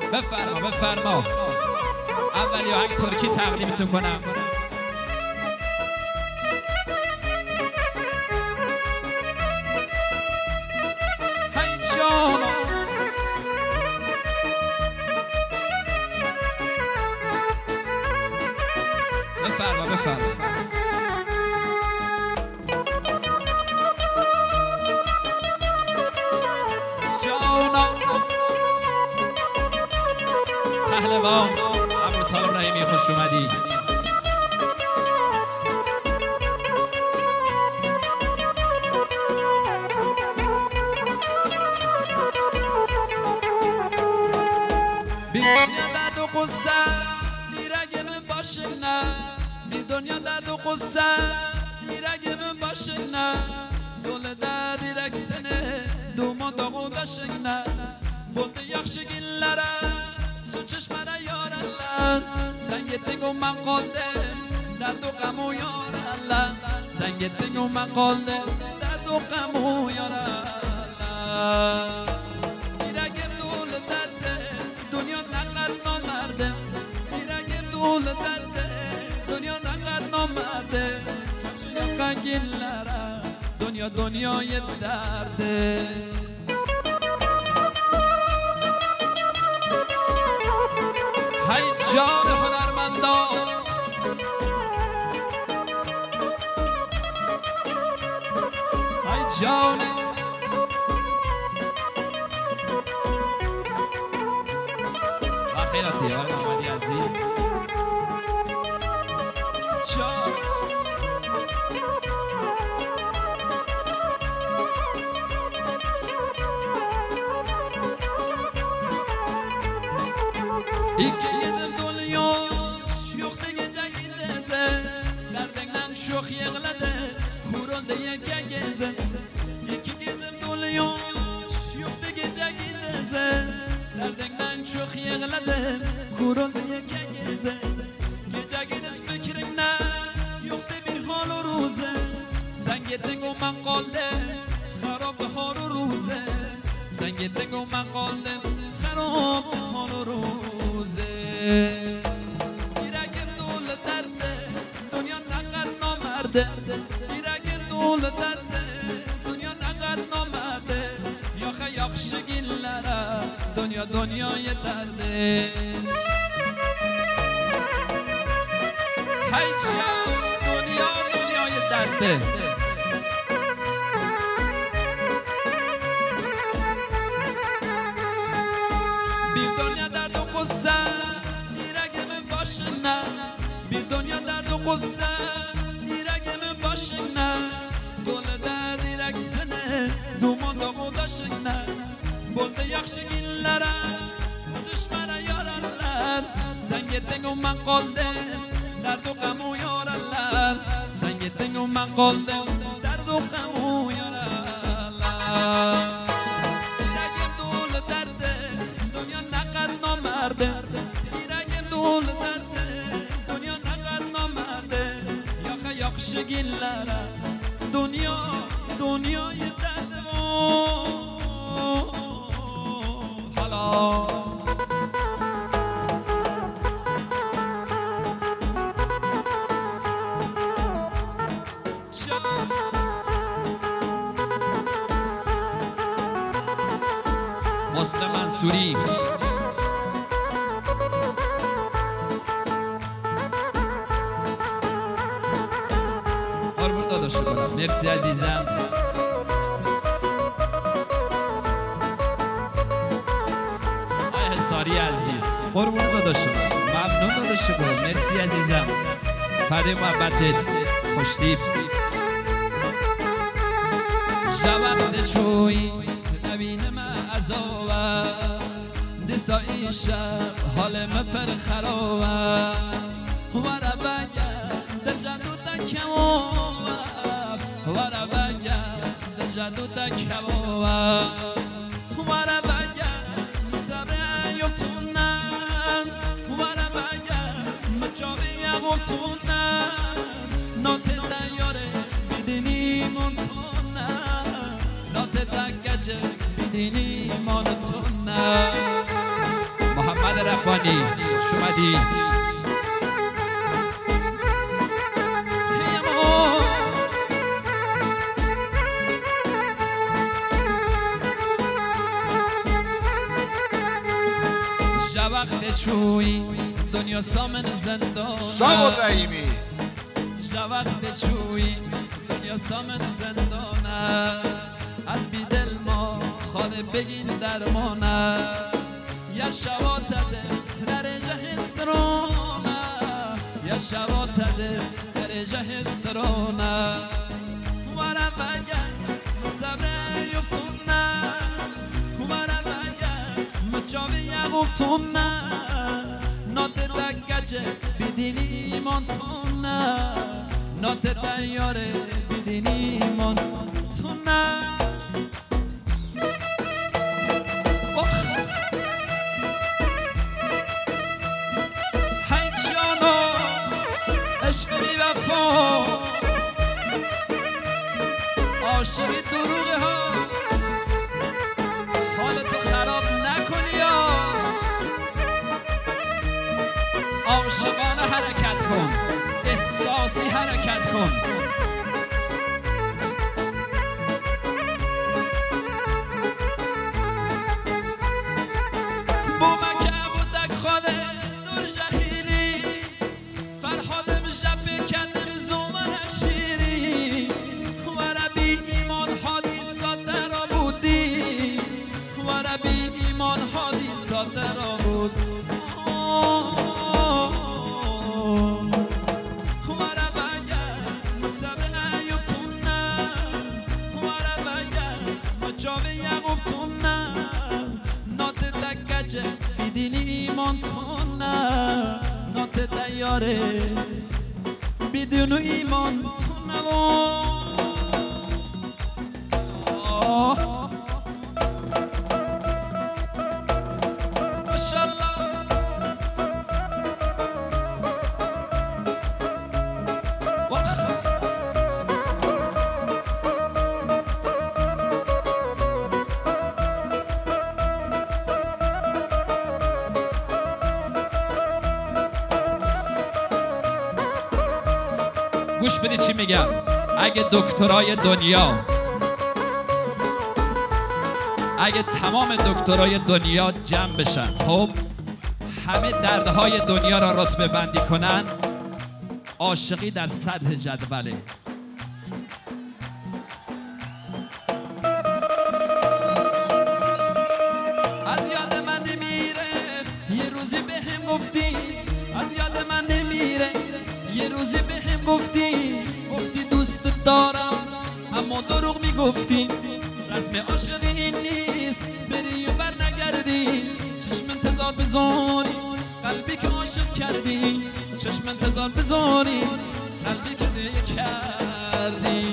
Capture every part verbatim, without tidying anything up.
بفرما بفرما. اولی آهنگ ترکی تقدیمتون کنم. هی جانا بفرما بفرما. جانا پهلوان ابوطالب رحیمی، خوش اومدی. بی دنیا درد و قصه دیرگ من باشه نه، بی دنیا درد و قصه دیرگ من باشه نه، دل در دیرگ سنه دوما داغو داشته نه، بوده یخش گillere su çeşmene yararlar, sen gittin o ben kaldım derd o kamu yararlar, sen gittin o ben kaldım derd o kamu yararlar. Yüreğim dolu derdi dünya ne kadar namerdi, yüreğim dolu derdi dünya ne kadar namerdi, karşı yakan gillere dünya dünyayı derdi. هی جان هنرمندان هی جان آخراتی های محمدی عزیز جان İki yüzüm doluyor, yoktu gece gideze, derdinden çok yığladı, hurun diye geze. İki yüzüm doluyor, yoktu gece gideze, derdinden çok yığladı, hurun diye geze. Gece gidiz fikrimle, yoktu bir hal o ruze, sen gittin o ben kaldım, harap hal o ruze, sen gittin o ben kaldım, harap hal o ruze. Yüreğim dolu derdi dünya ne kadar namerdi, yüreğim dolu derdi dünya ne kadar namerdi, yoxa yaxşı gillere dünya dünyayı derdi. Hey can dünya dünyayı derdi. Bir dünya derdi kuzza yüreğimin başına, bir dünya derdi kuzza yüreğimin başına, dolu derd yüreksine duman dağı daşına, buldu yakşı gillere bu düşmene yararlar, sen gittin o ben kaldım derd o kamu yararlar, sen gittin o ben kaldım derd o kamu yararlar. Yüreğim dolu derdi dünya ne kadar namerdi, yüreğim dolu derdi dünya ne kadar namerdi, yoxa yaxşı gillere dünya dünyayı derdi o hala. مسلم منصوری قربون داداش کنم، مرسی عزیزم. آی حساری عزیز قربون داداش کنم، ممنون داداش کنم، مرسی عزیزم. فدای محبتت، خوشتیپ جواب چوی نبینم عذابه، دسایی شب حال مپر خرابه، ورا بگرد در جدو دکمواب، ورا بگرد در جدو دکمواب، ورا بگرد صبر ایوتونم، ورا بگرد مجابی ایوتونم، نوت دیاره بیدینی منتونم، نوت دکجه بیدینی منتونم. محمد محمد ربانی شومدی جا وقت چوی دنیا سامن زندان ساق رحیمی جا وقت چوی دنیا سامن زندانه از بیدل ما خاله بگین درمانه یا شواتده درجه هسترانه یا شواتده درجه هسترانه وره بگن صبر یبتونه وره بگن مچاوی یغوبتونه ناده دگجه بیدینی ایمان تونه ناده دیاره بیدینی ایمان تونه عشق بی وفا عاشقی دروغه ها حالتو خراب نکنی یا عاشقانه حرکت کن احساسی حرکت کن با من که بودک خاله دور جهیلی فرهادم جبه کندم زومن شیری ورا بی ایمان حادیثات را بودی ورا بی ایمان حادیثات را بود ورا بگم مسابق ایوبتونه ورا بگم مجاوه یغوبتونه نات دگجه بیدینی ایمان تونه نات دیاره بدون ایمان تو نوا ماشاءالله گوش بدید چی میگم اگه دکترای دنیا اگه تمام دکترای دنیا جمع بشن خب همه دردهای دنیا را رتبه بندی کنن عاشقی در صدر جدوله از یاد من نمیره یه روزی به هم گفتی از یاد من نمیره یه روزی به هم گفتی گفتی دوست دارم اما دروغ میگفتی رسم عاشقی این نیست بری و بر نگردی چشم انتظار بذاری قلبی که عاشق کردی چشم انتظار بذاری قلبی که دیگه کردی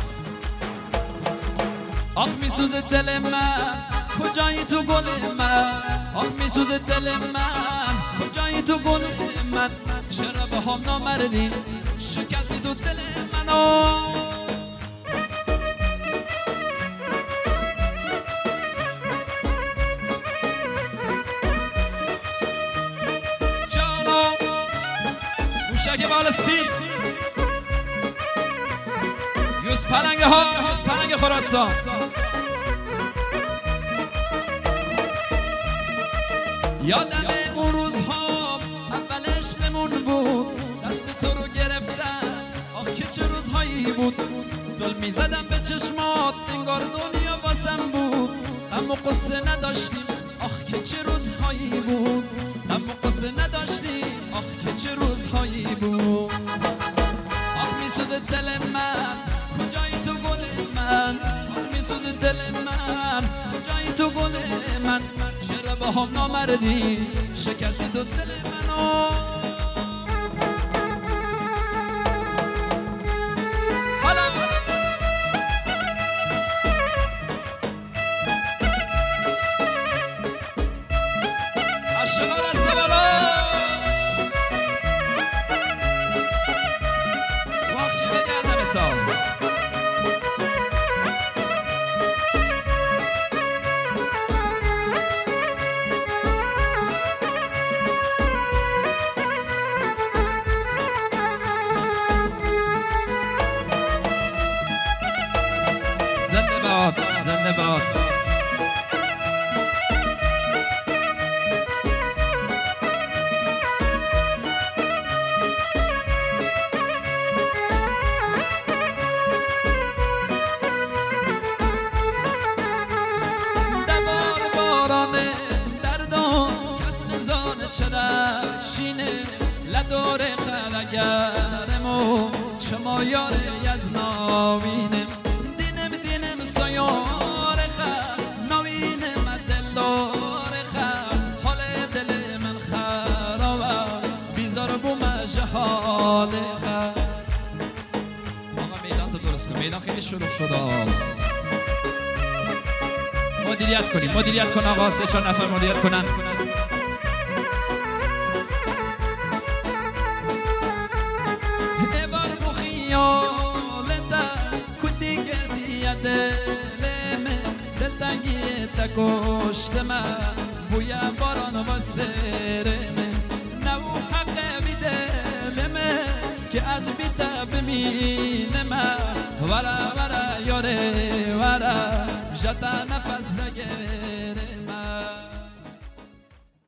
آخ میسوزه دل من کجایی تو گل من آخ میسوزه دل من کجایی تو گل من چرا به هم نامردی شکستی تو دل منو جانا موشک بالا سی یوز پلنگ ها یوز پلنگ خراسان یادم اون روزها اول عشقمون بود دست تو رو گرفتم آخ که چه روزهایی بود ظلمی زدم به چشمات انگار دنیا واسم بود اما قصه نداشتیم آخ که چه روزهایی بود اما قصه نداشتیم آخ که چه روزهایی بود آخ میسوزه دل من کجایی تو گل من آخ میسوزه دل من کجایی تو گل من چرا با هم نامردی شکستی تو دل منو حالا عاشقان از بالا وقتی بگردم تا زنده باد. چرا شینه لدور خلگرمو شما یار از ناوینم دینم دینم سیار خر ناوینم دلدار خر حال دل من خرابه بیزار بوم جهال خر. آقا میدان تو درست کن، میدان خیلی شروع شده. مدیریت کنیم، مدیریت کن آقا، سه چهار نفر مدیریت کنن. کشتمه بوی باران و سرمه نو حق بیدلمه که از بیده بمینمه ورا ورا یاره ورا جتانه